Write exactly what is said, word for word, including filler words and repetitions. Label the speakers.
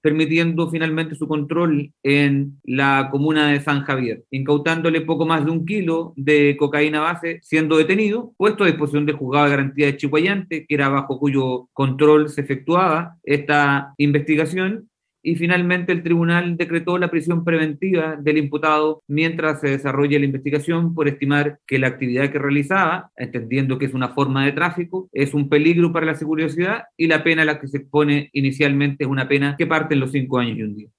Speaker 1: permitiendo finalmente su control en la comuna de San Javier, incautándole poco más de un kilo de cocaína base, siendo detenido, puesto a disposición del juzgado de garantía de Chiguayante, que era bajo cuyo control se efectuaba esta investigación, y finalmente el tribunal decretó la prisión preventiva del imputado mientras se desarrolla la investigación por estimar que la actividad que realizaba, entendiendo que es una forma de tráfico, es un peligro para la seguridad y la pena a la que se expone inicialmente es una pena que parte en los cinco años y un día.